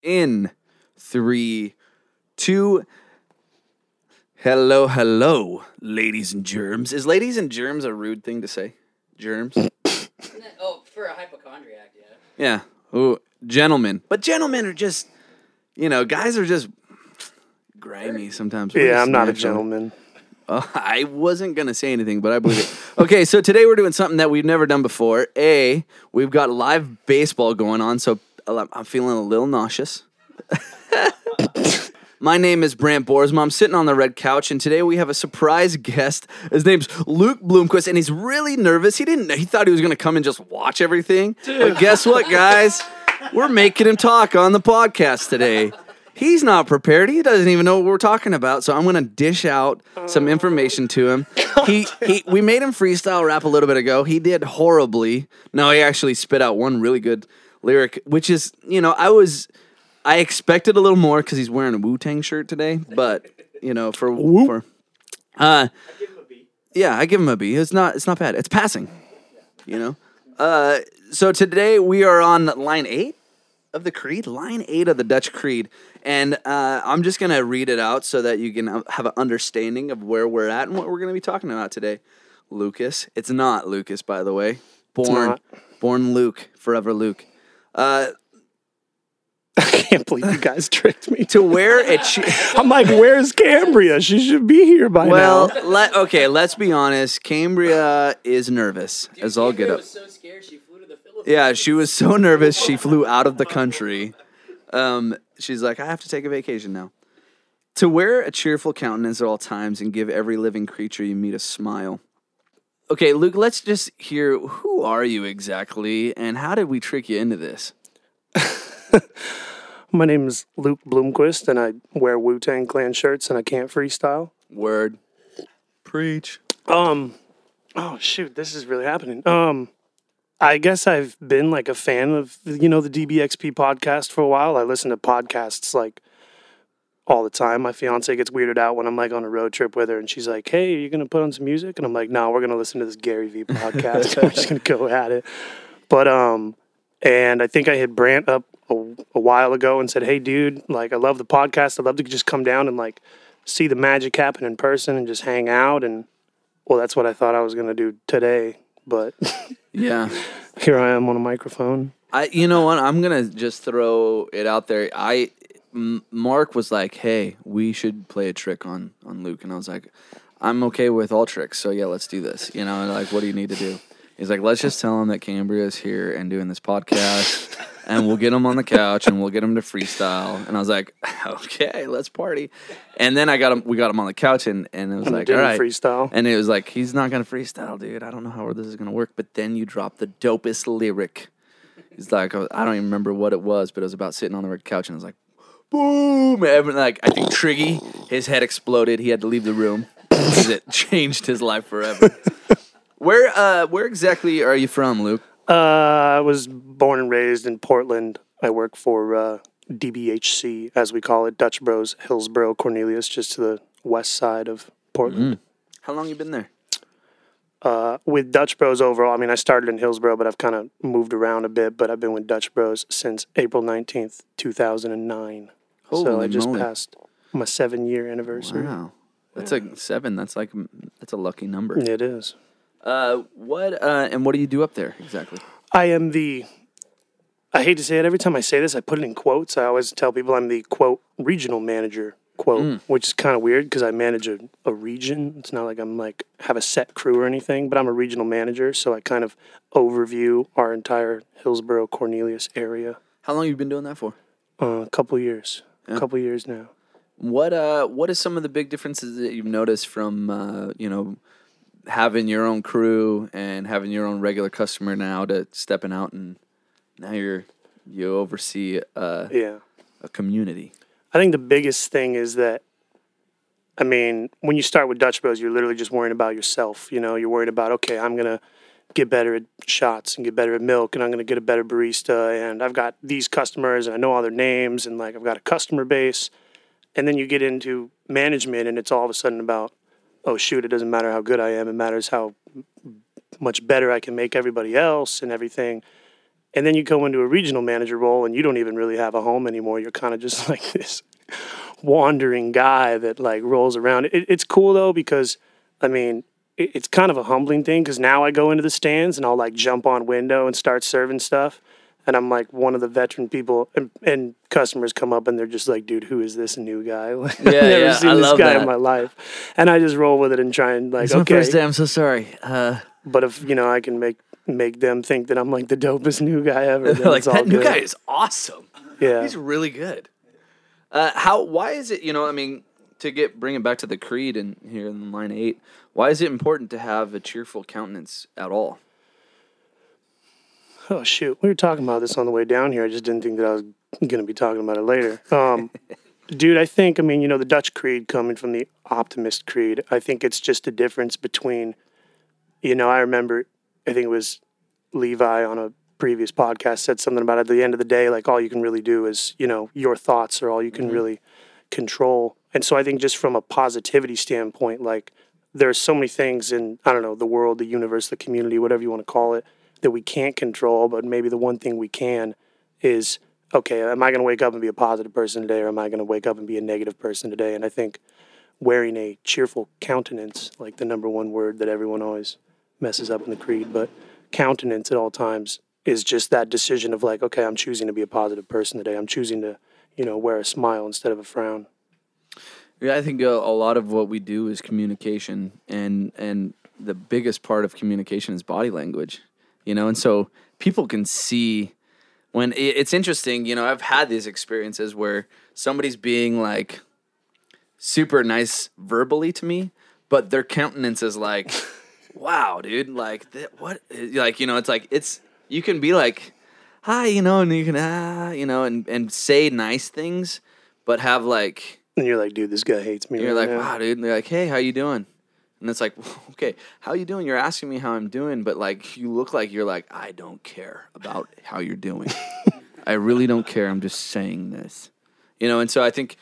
In 3, 2. Hello, ladies and germs. Is ladies and germs a rude thing to say? Germs? For a hypochondriac, yeah. Yeah. Oh, gentlemen. But gentlemen are just, guys are just grimy sometimes. Yeah, I'm not a gentleman. I wasn't going to say anything, but I believe it. Okay, so today we're doing something that we've never done before. We've got live baseball going on, so I'm feeling a little nauseous. My name is Brant Boersma. I'm sitting on the red couch, and today we have a surprise guest. His name's Luke Bloomquist, and he's really nervous. He thought he was going to come and just watch everything. But guess what, guys? We're making him talk on the podcast today. He's not prepared. He doesn't even know what we're talking about, so I'm going to dish out some information to him. We made him freestyle rap a little bit ago. He did horribly. No, he actually spit out one really good lyric, which is, I expected a little more because he's wearing a Wu-Tang shirt today, but I give him a B. Yeah, I give him a B. It's not bad. It's passing. So today we are on line 8 of the Creed, line 8 of the Dutch Creed, and I'm just gonna read it out so that you can have an understanding of where we're at and what we're gonna be talking about today. Lucas, it's not Lucas, by the way. Born Luke, forever Luke. I can't believe you guys tricked me. To wear it. I'm like, where's Cambria? She should be here by now. Let's be honest. Cambria is nervous, as all get up. Was so scared she flew to the Philippines. Yeah, she was so nervous she flew out of the country. She's like, I have to take a vacation now. To wear a cheerful countenance at all times and give every living creature you meet a smile. Okay, Luke, let's just hear, who are you exactly, and how did we trick you into this? My name is Luke Bloomquist, and I wear Wu-Tang Clan shirts, and I can't freestyle. Word. Preach. Oh, shoot, this is really happening. I guess I've been, like, a fan of, the DBXP podcast for a while. I listen to podcasts, like, all the time. My fiance gets weirded out when I'm, like, on a road trip with her, and she's like, hey, are you going to put on some music? And I'm like, no, we're going to listen to this Gary Vee podcast. I'm just going to go at it. But, and I think I hit Brant up a while ago and said, hey, dude, like, I love the podcast. I'd love to just come down and, like, see the magic happen in person and just hang out. And, well, that's what I thought I was going to do today. But yeah, here I am on a microphone. You know what? I'm going to just throw it out there. Mark was like, hey, we should play a trick on Luke. And I was like, I'm okay with all tricks. So, yeah, let's do this. Like, what do you need to do? He's like, let's just tell him that Cambria is here and doing this podcast, and we'll get him on the couch and we'll get him to freestyle. And I was like, okay, let's party. And then we got him on the couch, and it was like, all right, freestyle. And it was like, he's not gonna freestyle, dude. I don't know how this is gonna work. But then you dropped the dopest lyric. He's like, I don't even remember what it was, but it was about sitting on the red couch, and I was like, boom! And I think Triggy, his head exploded. He had to leave the room because it changed his life forever. Where exactly are you from, Luke? I was born and raised in Portland. I work for DBHC, as we call it, Dutch Bros, Hillsborough, Cornelius, just to the west side of Portland. How long you been there? With Dutch Bros overall, I mean, I started in Hillsborough, but I've kind of moved around a bit, but I've been with Dutch Bros since April 19th, 2009. So I just passed my 7-year anniversary. Wow. That's like 7. That's a lucky number. It is. What do you do up there exactly? I hate to say it, every time I say this, I put it in quotes. I always tell people I'm the, quote, regional manager, quote, which is kind of weird because I manage a region. It's not like I'm like have a set crew or anything, but I'm a regional manager, so I kind of overview our entire Hillsborough, Cornelius area. How long have you been doing that for? A couple years. Yeah. A couple years now. What is some of the big differences that you've noticed from having your own crew and having your own regular customer now to stepping out and now you oversee a community? I think the biggest thing is that, I mean, when you start with Dutch Bros, you're literally just worrying about yourself. You're worried about, okay, I'm going to get better at shots and get better at milk, and I'm going to get a better barista, and I've got these customers, and I know all their names, and, like, I've got a customer base. And then you get into management, and it's all of a sudden about, oh, shoot, it doesn't matter how good I am. It matters how much better I can make everybody else and everything. And then you go into a regional manager role and you don't even really have a home anymore. You're kind of just like this wandering guy that like rolls around. It's cool though, because I mean, it's kind of a humbling thing, because now I go into the stands and I'll like jump on window and start serving stuff. And I'm like one of the veteran people, and customers come up and they're just like, dude, who is this new guy? Like, I've never seen this guy in my life. And I just roll with it and try and like, It's my okay. first day. I'm so sorry. But if, I can make them think that I'm like the dopest new guy ever, then like it's all that new good. guy is awesome. Yeah. He's really good. Why is it, I mean, bring it back to the creed and here in line 8, why is it important to have a cheerful countenance at all? Oh, shoot. We were talking about this on the way down here. I just didn't think that I was going to be talking about it later. Dude, I think, the Dutch creed coming from the optimist creed, I think it's just a difference between, I remember, I think it was Levi on a previous podcast said something about at the end of the day, like all you can really do is, your thoughts are all you can really control. And so I think just from a positivity standpoint, like there's so many things in, I don't know, the world, the universe, the community, whatever you want to call it, that we can't control, but maybe the one thing we can is, okay, am I going to wake up and be a positive person today, or am I going to wake up and be a negative person today? And I think wearing a cheerful countenance, like the number one word that everyone always messes up in the creed, but countenance at all times is just that decision of like, okay, I'm choosing to be a positive person today. I'm choosing to, wear a smile instead of a frown. Yeah, I think a lot of what we do is communication, and the biggest part of communication is body language. And so people can see when it's interesting, I've had these experiences where somebody's being like super nice verbally to me, but their countenance is like, wow, dude, like what? Like, you can be like, hi, and you can, and say nice things, but have like, and you're like, dude, this guy hates me. You're right like, now. wow, dude. And they're like, hey, how you doing? And it's like, okay, how you doing? You're asking me how I'm doing, but like you look like you're like, I don't care about how you're doing. I really don't care. I'm just saying this, And so I think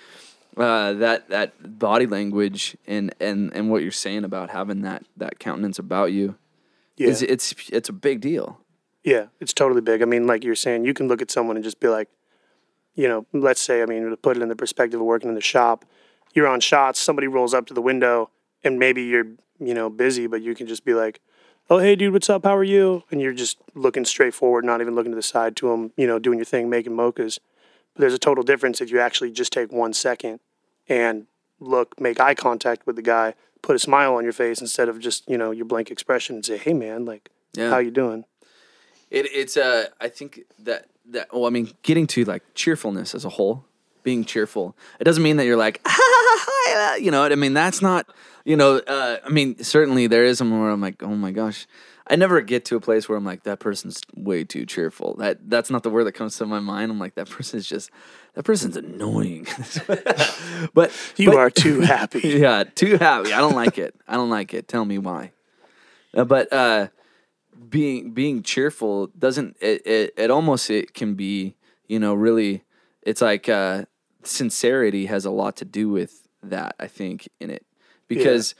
that body language and what you're saying about having that countenance about you, is it's a big deal. Yeah, it's totally big. I mean, like you're saying, you can look at someone and just be like, let's say, to put it in the perspective of working in the shop, you're on shots, somebody rolls up to the window, and maybe you're, busy, but you can just be like, oh, hey, dude, what's up? How are you? And you're just looking straight forward, not even looking to the side to them, doing your thing, making mochas. But there's a total difference if you actually just take 1 second and make eye contact with the guy, put a smile on your face instead of just, your blank expression, and say, hey, man, like, how you doing? It's I think that getting to like cheerfulness as a whole, being cheerful, it doesn't mean that you're like, that's not, certainly there is someone where I'm like, oh my gosh, I never get to a place where I'm like, that person's way too cheerful. That's not the word that comes to my mind. I'm like, that person's annoying. but you are too happy. Yeah, too happy. I don't like it. Tell me why. Being cheerful doesn't it almost it can be really, it's like sincerity has a lot to do with that, I think, in it, because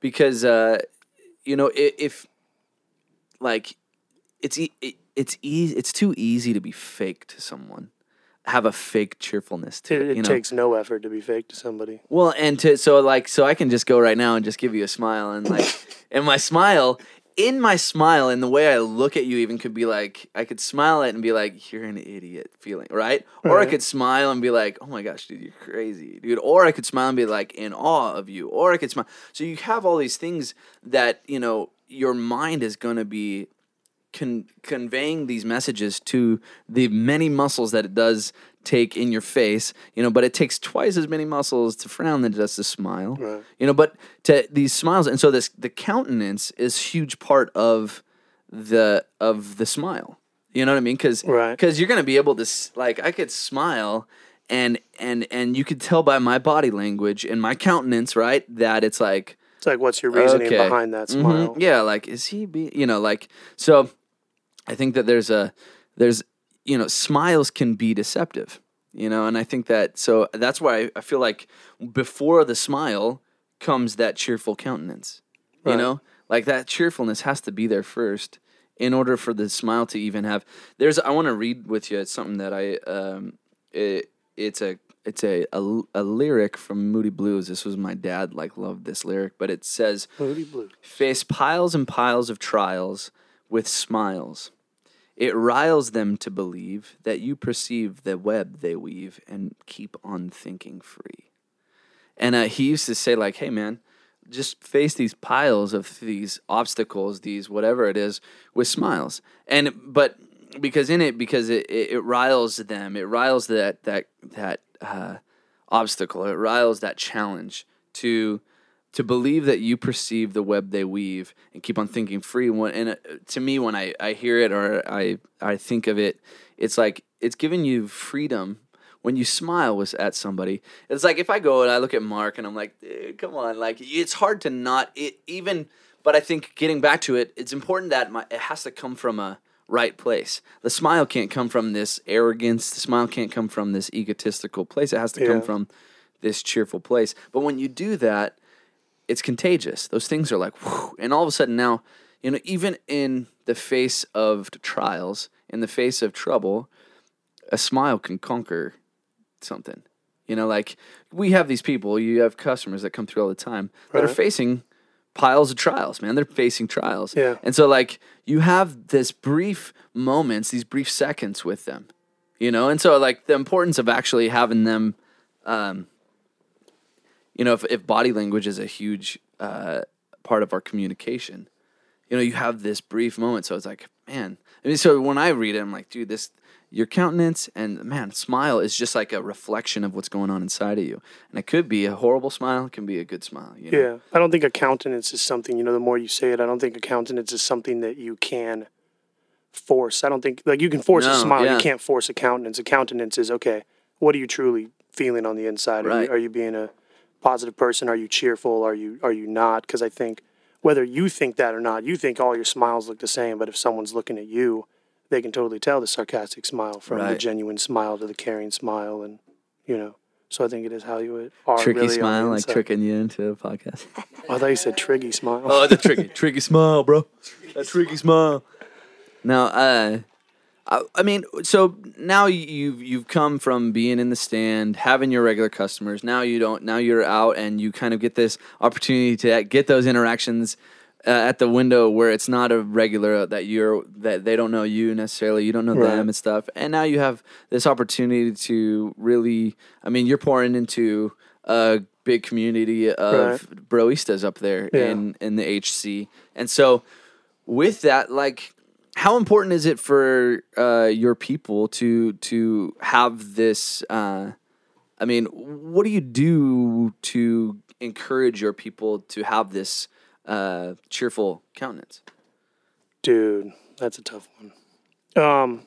if like it's easy, it's too easy to be fake to someone, have a fake cheerfulness to it. It takes no effort to be fake to somebody. Well, and so I can just go right now and just give you a smile, and like and my smile and the way I look at you even could be like, I could smile at it and be like, you're an idiot feeling, right? Or I could smile and be like, oh my gosh, dude, you're crazy, dude. Or I could smile and be like in awe of you. Or I could smile. So you have all these things that, your mind is going to be conveying these messages to the many muscles that it does take in your face, but it takes twice as many muscles to frown than it does to smile, right. But to these smiles, and so the countenance is a huge part of the smile. You know what I mean? Because you're gonna be able to like, I could smile and you could tell by my body language and my countenance, right, that it's like what's your reasoning behind that smile? Mm-hmm. Yeah, like is he so I think that there's smiles can be deceptive, and I think that, so that's why I feel like before the smile comes that cheerful countenance, like that cheerfulness has to be there first, in order for the smile to even have, I want to read with you. It's something that it's a lyric from Moody Blues. This was my dad loved this lyric, but it says, Moody Blues. face piles and piles of trials with smiles. It riles them to believe that you perceive the web they weave and keep on thinking free. And he used to say hey man, just face these piles of these obstacles, these whatever it is, with smiles. But because it riles them, it riles that obstacle, it riles that challenge to believe that you perceive the web they weave and keep on thinking free. And to me, when I hear it or I think of it, it's it's giving you freedom. When you smile at somebody, it's if I go and I look at Mark and I'm come on, it's hard to not even. But I think getting back to it, it's important that it has to come from a right place. The smile can't come from this arrogance. The smile can't come from this egotistical place. It has to come from this cheerful place. But when you do that, it's contagious. Those things are whew, and all of a sudden now, even in the face of trials, in the face of trouble, a smile can conquer something. We have these people, you have customers that come through all the time that are facing piles of trials, man. They're facing trials. Yeah. And so you have this brief moments, these brief seconds with them, and so the importance of actually having them, if body language is a huge part of our communication, you have this brief moment. So it's man, so when I read it, I'm dude, your countenance and man, smile is just a reflection of what's going on inside of you. And it could be a horrible smile. It can be a good smile. Yeah. I don't think a countenance is something, the more you say it, I don't think a countenance is something that you can force. I don't think, you can force a smile. Yeah. You can't force a countenance. A countenance is, okay, what are you truly feeling on the inside? Right. Are you being a positive person? Are you cheerful? Are you not? Because I think whether you think that or not, you think all your smiles look the same. But if someone's looking at you, they can totally tell the sarcastic smile from the genuine smile to the caring smile, and So I think it is how you are. Tricky really smile, tricking you into a podcast. I thought you said triggy smile. Oh, the tricky smile, bro. That tricky smile. Now, so now you've come from being in the stand, having your regular customers. Now you're out and you kind of get this opportunity to get those interactions at the window where it's not a regular that they don't know you necessarily, you don't know them and stuff. And now you have this opportunity to really, you're pouring into a big community of broistas up there in the HC. And so with that, how important is it for your people to have this? What do you do to encourage your people to have this cheerful countenance? Dude, that's a tough one.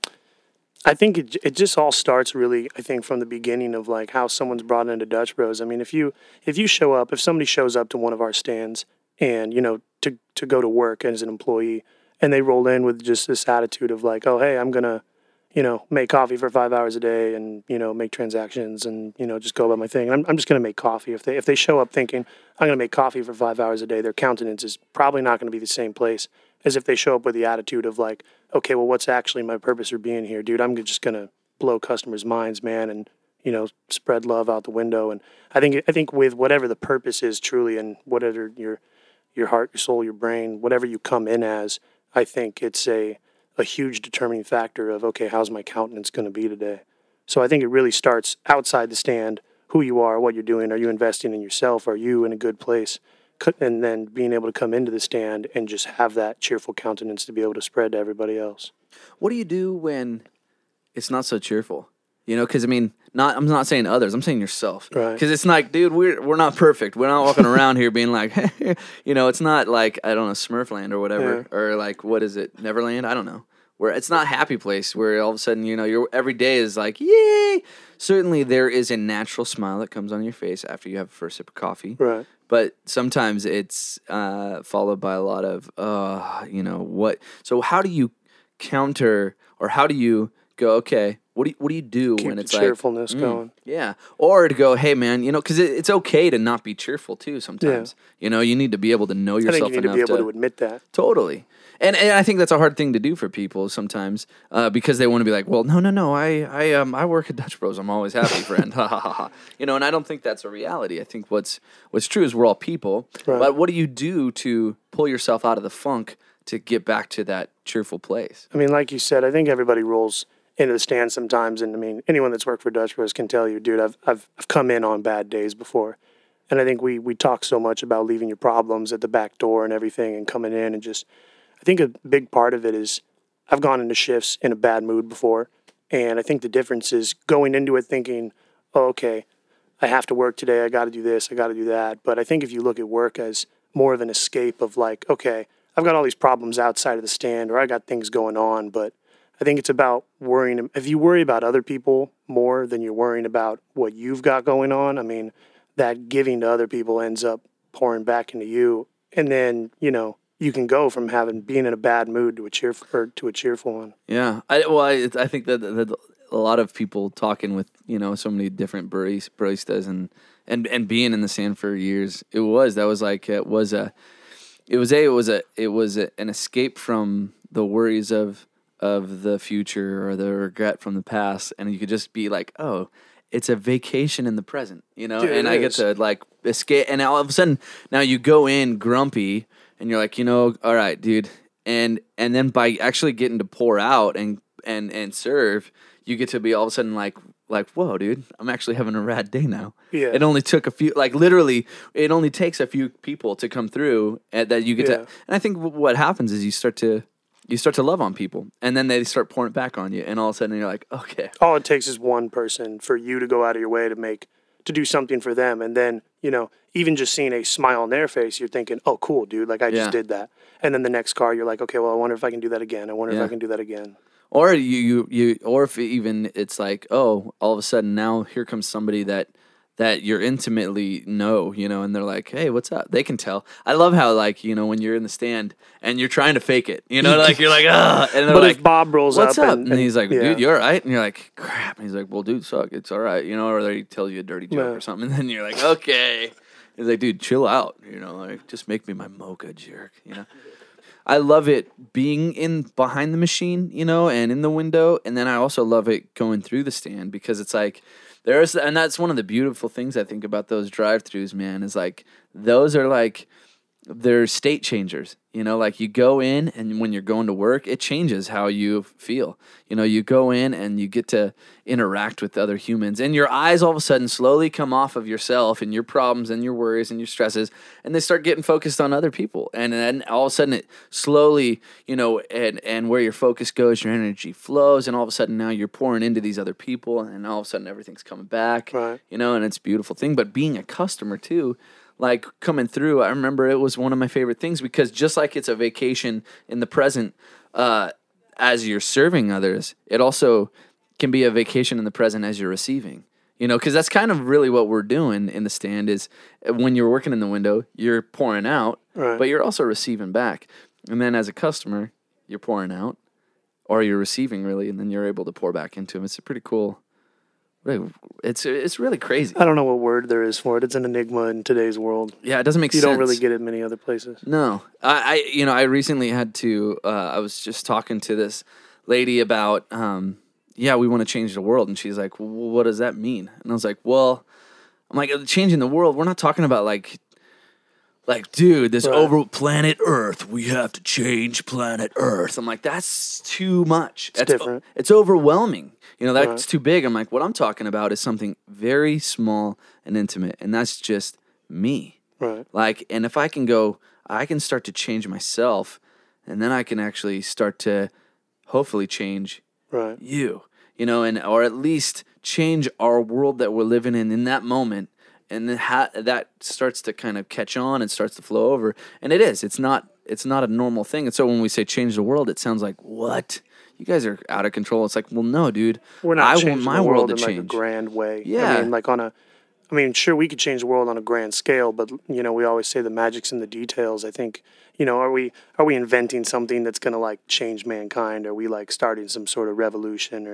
I think it just all starts really, I think, from the beginning of how someone's brought into Dutch Bros. If you show up, if somebody shows up to one of our stands and to go to work as an employee, and they roll in with just this attitude of oh, hey, I'm gonna make coffee for 5 hours a day and make transactions and just go about my thing. And I'm just gonna make coffee. If they show up thinking I'm gonna make coffee for 5 hours a day, their countenance is probably not gonna be the same place as if they show up with the attitude of okay, well, what's actually my purpose for being here, dude? I'm just gonna blow customers' minds, man, and spread love out the window. And I think with whatever the purpose is truly, and whatever your heart, your soul, your brain, whatever you come in as, I think it's a huge determining factor of, okay, how's my countenance going to be today? So I think it really starts outside the stand, who you are, what you're doing. Are you investing in yourself? Are you in a good place? And then being able to come into the stand and just have that cheerful countenance to be able to spread to everybody else. What do you do when it's not so cheerful? Because I'm not saying others. I'm saying yourself. Right. Because it's dude, we're not perfect. We're not walking around here being hey, it's not I don't know, Smurfland or whatever, or what is it, Neverland? I don't know. Where it's not a happy place. Where all of a sudden, your every day is yay. Certainly, there is a natural smile that comes on your face after you have a first sip of coffee. Right. But sometimes it's followed by a lot of what. So how do you counter, or how do you go, okay, what do you do Keep when the it's cheerfulness like, going. yeah, or to go, hey man, because it's okay to not be cheerful too sometimes. You need to be able to know I think yourself you need to enough be able to admit that. Totally. And I think that's a hard thing to do for people sometimes because they want to be like, well, no, I work at Dutch Bros. I'm always happy, friend. Ha ha ha ha. And I don't think that's a reality. I think what's true is we're all people. Right. But what do you do to pull yourself out of the funk to get back to that cheerful place? I mean, like you said, I think everybody rolls into the stand sometimes, and I mean, anyone that's worked for Dutch Bros can tell you, dude, I've come in on bad days before, and I think we talk so much about leaving your problems at the back door and everything, and coming in and just, I think a big part of it is I've gone into shifts in a bad mood before, and I think the difference is going into it thinking, oh, okay, I have to work today, I got to do this, I got to do that, but I think if you look at work as more of an escape of like, okay, I've got all these problems outside of the stand, or I got things going on, but I think it's about worrying. If you worry about other people more than you're worrying about what you've got going on, I mean, that giving to other people ends up pouring back into you. And then, you can go from being in a bad mood to a cheerful one. Yeah. I think that a lot of people talking with, so many different baristas and being in the stand for years, it was an escape from the worries of the future or the regret from the past, and you could just be like, oh, it's a vacation in the present, Dude, and I get to like escape, and all of a sudden now you go in grumpy and you're like, all right, dude, and then by actually getting to pour out and serve, you get to be all of a sudden like, whoa, dude, I'm actually having a rad day now. Yeah. It only took a few, literally, it only takes a few people to come through and that you get to, and I think what happens is you start to love on people, and then they start pouring it back on you, and all of a sudden you're like, okay. All it takes is one person for you to go out of your way to do something for them, and then, even just seeing a smile on their face, you're thinking, oh, cool, dude, like I just did that. And then the next car, you're like, okay, well, I wonder if I can do that again. I wonder if I can do that again. Or or if even it's like, oh, all of a sudden now here comes somebody that you're intimately know, and they're like, hey, what's up? They can tell. I love how when you're in the stand and you're trying to fake it, like you're like, ah, and they're but like, if Bob rolls what's up, up? And he's like, yeah. dude, you all right? And you're like, crap. And he's like, well, dude, suck. It's all right, or they tell you a dirty joke or something, and then you're like, okay. He's like, dude, chill out, like just make me my mocha jerk, I love it being in behind the machine, and in the window, and then I also love it going through the stand because it's like and that's one of the beautiful things I think about those drive-thrus, man, is like those are like they're state changers. Like you go in and when you're going to work, it changes how you feel. You go in and you get to interact with other humans, and your eyes all of a sudden slowly come off of yourself and your problems and your worries and your stresses, and they start getting focused on other people. And then all of a sudden it slowly, and where your focus goes, your energy flows, and all of a sudden now you're pouring into these other people, and all of a sudden everything's coming back, right. And it's a beautiful thing. But being a customer too, like coming through, I remember it was one of my favorite things because just like it's a vacation in the present, as you're serving others, it also can be a vacation in the present as you're receiving. Because that's kind of really what we're doing in the stand is when you're working in the window, you're pouring out, right. but you're also receiving back. And then as a customer, you're pouring out, or you're receiving really, and then you're able to pour back into them. It's a pretty cool. It's really crazy. I don't know what word there is for it. It's an enigma in today's world. Yeah, it doesn't make sense. You don't really get it many other places. No. I recently had to, I was just talking to this lady about, we want to change the world. And she's like, well, what does that mean? And I was like, well, I'm like, changing the world, we're not talking about like, dude, this over planet Earth, we have to change planet Earth. I'm like, that's too much. That's different. It's overwhelming. That's too big. I'm like, what I'm talking about is something very small and intimate, and that's just me. Right. And if I can go, I can start to change myself, and then I can actually start to hopefully change you, or at least change our world that we're living in that moment. And then that starts to kind of catch on and starts to flow over. And it is. It's not a normal thing. And so when we say change the world, it sounds like, what? You guys are out of control. It's like, well, no, dude. We're not changing want my the world to in change. like a grand way. Yeah. I mean, sure, we could change the world on a grand scale, but, we always say the magic's in the details. I think, are we inventing something that's going to, like, change mankind? Are we, like, starting some sort of revolution or,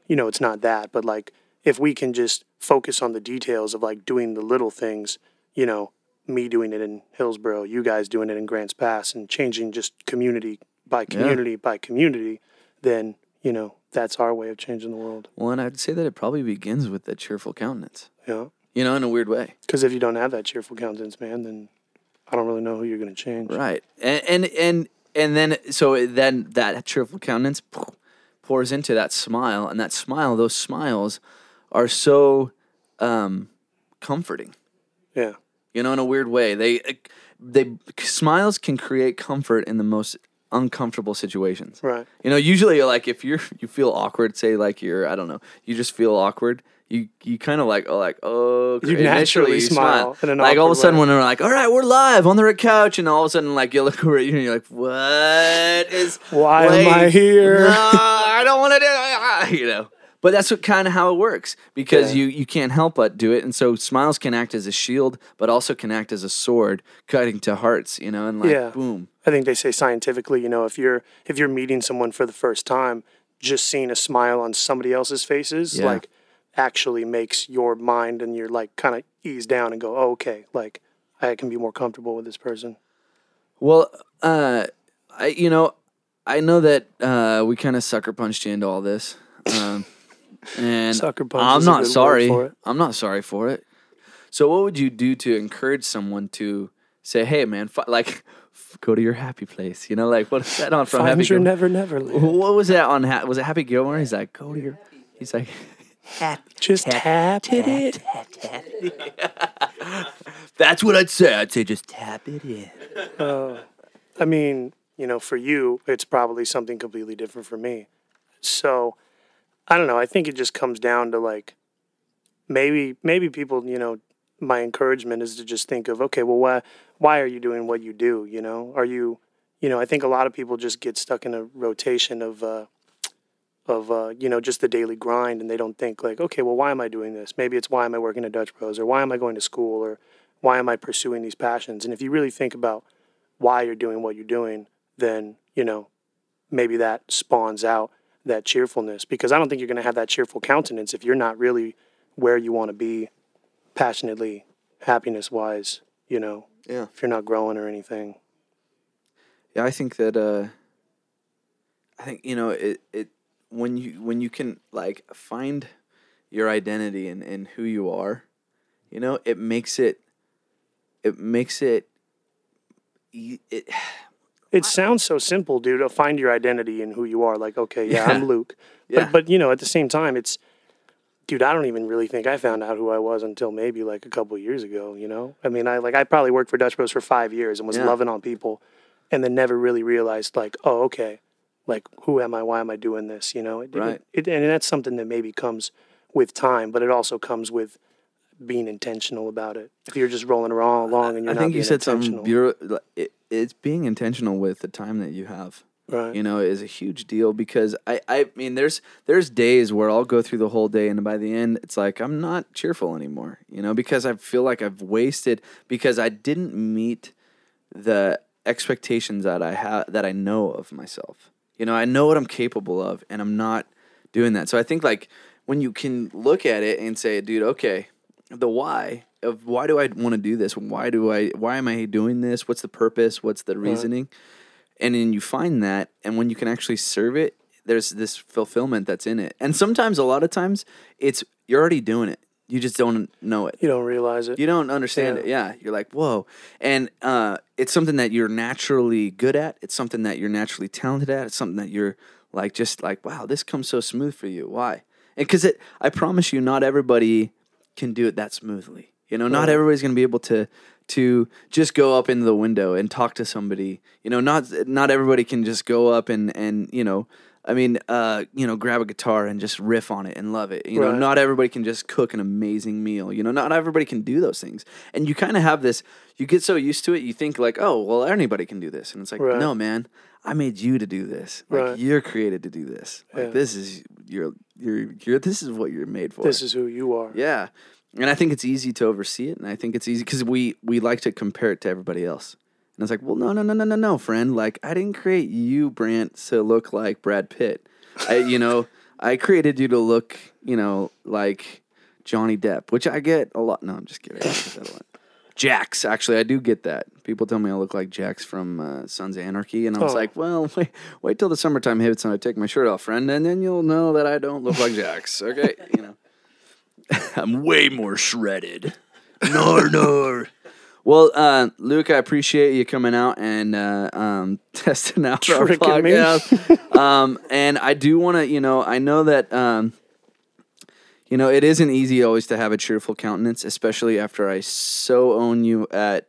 it's not that, but like if we can just focus on the details of like doing the little things, me doing it in Hillsborough, you guys doing it in Grants Pass, and changing just community by community by community, then, that's our way of changing the world. Well, and I'd say that it probably begins with that cheerful countenance. Yeah. In a weird way. Because if you don't have that cheerful countenance, man, then I don't really know who you're going to change. Right. And then that cheerful countenance pours into that smile, and that smile, those smiles are so comforting. Yeah. In a weird way. They smiles can create comfort in the most uncomfortable situations. Right. Usually like if you feel awkward, say like I don't know, you just feel awkward, you kind of you naturally smile in an like all of a sudden way. when they're like, all right, we're live on the red couch, and all of a sudden like you look over at you and you're like, why am I here? No, I don't want to do it. But that's kind of how it works, because you can't help but do it. And so smiles can act as a shield, but also can act as a sword, cutting to hearts, and boom. I think they say scientifically, if you're meeting someone for the first time, just seeing a smile on somebody else's faces, like actually makes your mind and your like kind of ease down and go, oh, okay, like I can be more comfortable with this person. Well, I know that we kind of sucker punched you into all this. And Sucker punch I'm is a not good sorry. word for it. I'm not sorry for it. So what would you do to encourage someone to say, "Hey, man, go to your happy place"? Like what is that on from Happy Find your Gilmore? never land. What was that on? Was it Happy Gilmore? He's like, "Go to your." He's like, Just tap it. "That's what I'd say. I'd say just tap it in." I mean, for you, it's probably something completely different for me. So, I don't know. I think it just comes down to like, maybe people, my encouragement is to just think of, okay, well, why are you doing what you do? Are you, I think a lot of people just get stuck in a rotation of just the daily grind, and they don't think like, okay, well, why am I doing this? Maybe it's why am I working at Dutch Bros, or why am I going to school, or why am I pursuing these passions? And if you really think about why you're doing what you're doing, then, maybe that spawns out that cheerfulness, because I don't think you're going to have that cheerful countenance if you're not really where you want to be passionately, happiness-wise, if you're not growing or anything. Yeah, I think that it when you can like find your identity in who you are, it makes it It sounds so simple, dude, to find your identity in who you are. Like, okay, yeah. I'm Luke. Yeah. But at the same time, dude, I don't even really think I found out who I was until maybe like a couple of years ago, I mean, I probably worked for Dutch Bros for 5 years and was loving on people, and then never really realized like, oh, okay, like, who am I? Why am I doing this? Right. And that's something that maybe comes with time, but it also comes with being intentional about it. If you're just rolling along and you're not being intentional. I think you said something. It's being intentional with the time that you have. Right. Is a huge deal, because I mean, there's days where I'll go through the whole day, and by the end, it's like I'm not cheerful anymore. Because I feel like I've wasted, because I didn't meet the expectations that I know of myself. I know what I'm capable of, and I'm not doing that. So I think like when you can look at it and say, dude, okay, the why of why do I want to do this? Why am I doing this? What's the purpose? What's the reasoning? And then you find that, and when you can actually serve it, there's this fulfillment that's in it. And sometimes, a lot of times, you're already doing it. You just don't know it. You don't realize it. You don't understand it. Yeah. You're like, whoa. And it's something that you're naturally good at. It's something that you're naturally talented at. It's something that you're like, just like, wow, this comes so smooth for you. Why? And because I promise you, not everybody can do it that smoothly. Not everybody's going to be able to just go up into the window and talk to somebody. Not everybody can just go up and grab a guitar and just riff on it and love it. Not everybody can just cook an amazing meal. Not everybody can do those things. And you kind of have this, you get so used to it, you think like, oh, well, anybody can do this. And it's like, no, man, I made you to do this. Like, you're created to do this. Like, this is this is what you're made for. This is who you are. Yeah. And I think it's easy to oversee it, and I think it's easy because we like to compare it to everybody else. And it's like, well, no, friend. Like, I didn't create you, Brant, to look like Brad Pitt. I created you to look, like Johnny Depp, which I get a lot. No, I'm just kidding. I get that a lot. Jax, actually, I do get that. People tell me I look like Jax from Sons of Anarchy, and I was like, well, wait till the summertime hits and I take my shirt off, friend, and then you'll know that I don't look like Jax, okay? I'm way more shredded. Nor. Well, Luke, I appreciate you coming out and testing out our podcast. And I do want to, I know that... it isn't easy always to have a cheerful countenance, especially after I so own you at,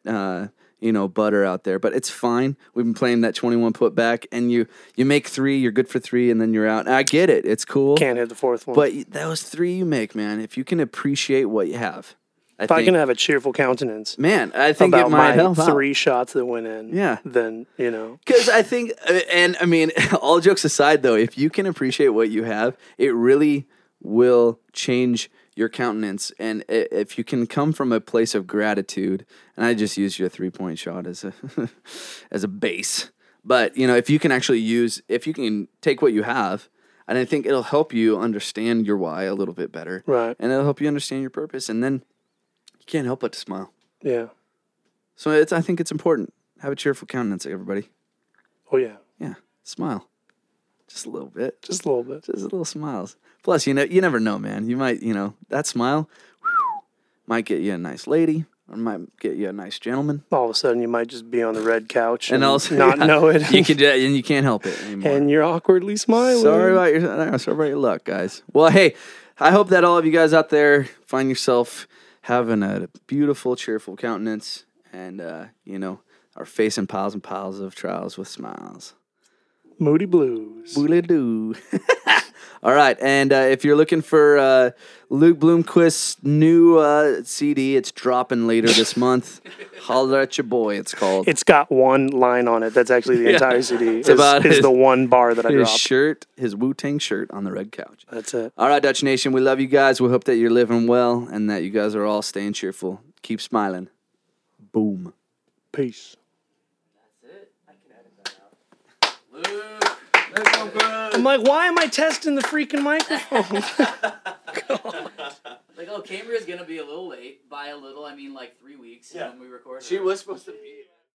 butter out there. But it's fine. We've been playing that 21 put back, and you make 3, you're good for 3, and then you're out. And I get it. It's cool. Can't hit the 4th one. But those 3 you make, man, if you can appreciate what you have. I can have a cheerful countenance. Man, I think about it might my help 3 shots that went in. Yeah. Then, Because I think, and I mean, all jokes aside, though, if you can appreciate what you have, it really will change your countenance. And if you can come from a place of gratitude, and I just used your 3-point shot as a as a base, but if you can actually if you can take what you have, and I think it'll help you understand your why a little bit better, right? And it'll help you understand your purpose, and then you can't help but to smile. Yeah. So I think it's important. Have a cheerful countenance, everybody. Oh yeah. Yeah. Smile. Just a little bit. Just a little bit. Just little smiles. Plus, you never know, man. You might, that smile might get you a nice lady or might get you a nice gentleman. All of a sudden, you might just be on the red couch and also not know it. And you can't help it anymore. And you're awkwardly smiling. Sorry about your luck, guys. Well, hey, I hope that all of you guys out there find yourself having a beautiful, cheerful countenance and, are facing piles and piles of trials with smiles. Moody Blues. Boodle-doo. All right, and if you're looking for Luke Bloomquist's new CD, it's dropping later this month. Holler at your boy, it's called. It's got one line on it. That's actually the entire CD. It's about the one bar that I his dropped. shirt, his Wu-Tang shirt on the red couch. That's it. All right, Dutch Nation, we love you guys. We hope that you're living well and that you guys are all staying cheerful. Keep smiling. Boom. Peace. That's it. I can edit that out. Luke. I'm like, why am I testing the freaking microphone? Like, Cambria is going to be a little late. By a little, I mean like 3 weeks when we record. She was supposed to be.